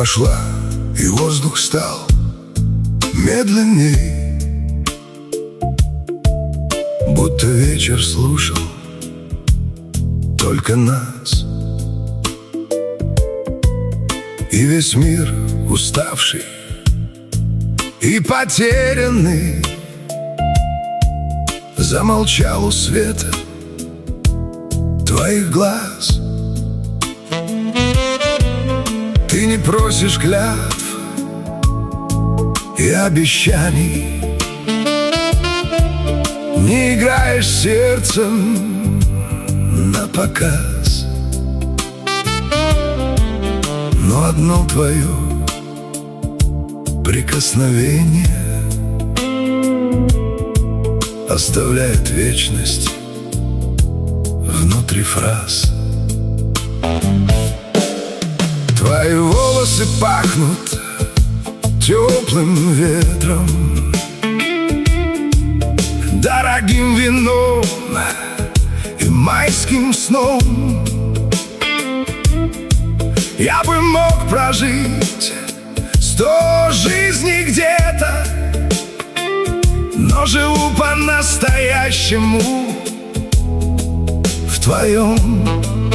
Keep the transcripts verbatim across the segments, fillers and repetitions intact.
пошла, и воздух стал медленней, будто вечер слушал только нас. И весь мир уставший и потерянный замолчал у света твоих глаз. Ты не просишь клятв и обещаний, не играешь сердцем напоказ, но одно твое прикосновение оставляет вечность внутри фраз. Твои волосы пахнут теплым ветром, дорогим вином и майским сном. Я бы мог прожить сто жизней где-то, но живу по-настоящему в твоем.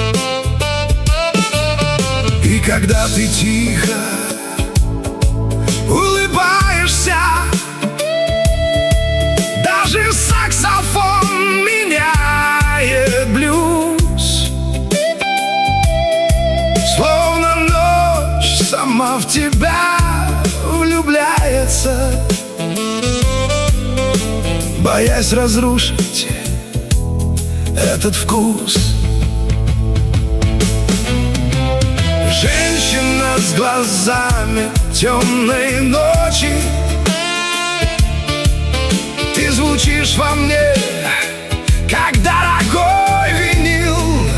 И когда ты тихо улыбаешься, даже саксофон меняет блюз, словно ночь сама в тебя влюбляется, боясь разрушить этот вкус. Женщина с глазами темной ночи, ты звучишь во мне, как дорогой винил.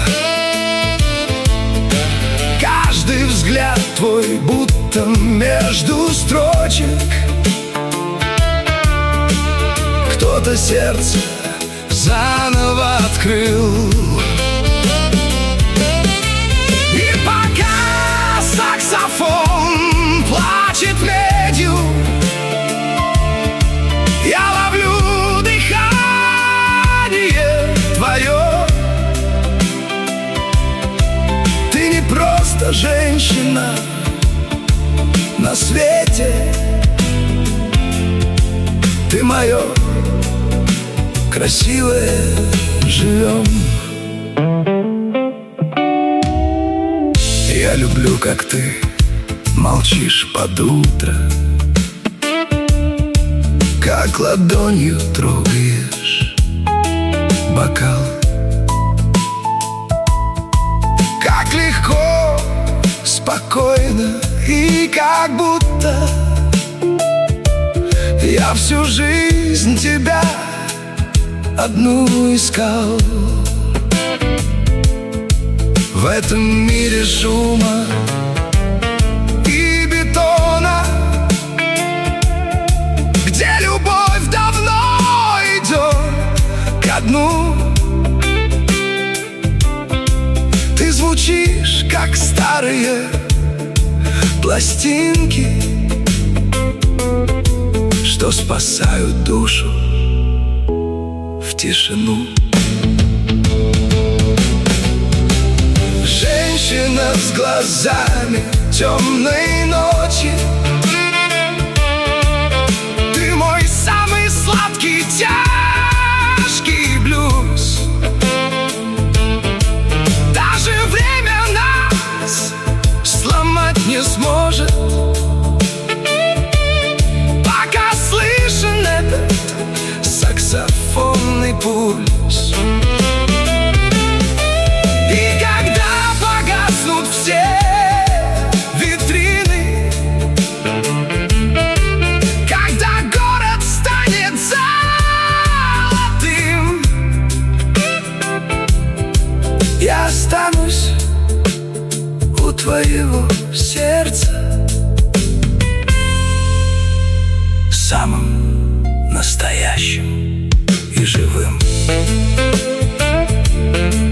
Каждый взгляд твой будто между строчек, кто-то сердце заново открыл. И пока саксофон плачет медью, я ловлю дыхание твое. Ты не просто женщина на свете, ты мое красивое живем. Я люблю, как ты молчишь под утро, как ладонью трогаешь бокал, как легко, спокойно и как будто я всю жизнь тебя одну искал. В этом мире шума и бетона, где любовь давно идет ко дну, ты звучишь, как старые пластинки, что спасают душу в тишину. Женщина с глазами темной ночи, ты мой самый сладкий тяжкий блюз. Даже время нас сломать не сможет, пока слышен этот саксофонный пульс. И когда погаснут все витрины, когда город станет золотым, я останусь у твоего сердца самым настоящим и живым.